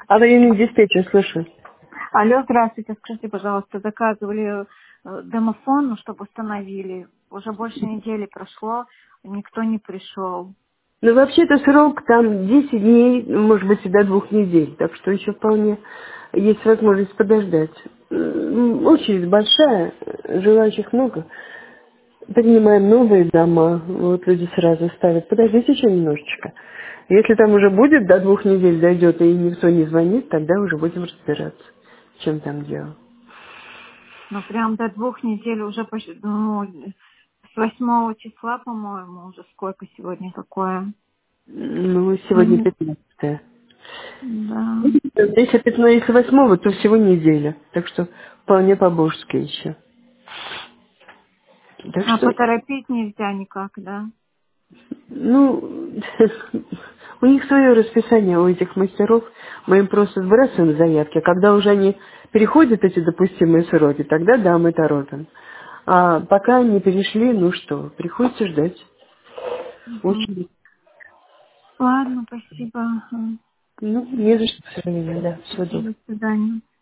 Аварийный диспетчер, слышу. Алло, здравствуйте. Скажите, пожалуйста, заказывали домофон, ну, чтобы установили. Уже больше недели прошло, никто не пришел. Ну, вообще-то срок там 10 дней, может быть, и до 2 недель. Так что еще вполне есть возможность подождать. Очередь большая, желающих много. Принимаем новые дома, вот люди сразу ставят. Подождите еще немножечко. Если там уже будет, до 2 недель дойдет, и никто не звонит, тогда уже будем разбираться, в чем там дело. Ну, прям до 2 недель уже почти, ну, с 8 числа, по-моему, уже сколько сегодня такое. Ну, сегодня Мгм. 15. Да. Если 15, если 8, то всего неделя. Так что вполне по-божски еще. Так А что, поторопить нельзя никак, да? ну, у них свое расписание, у этих мастеров. Мы им просто сбрасываем заявки. А когда уже они переходят эти допустимые сроки, тогда да, мы торопим. А пока не перешли, ну что, приходится ждать. Мгм. Очень. Ладно, спасибо. Ага. Ну, не за что, к сожалению, да. Всего доброго. До свидания.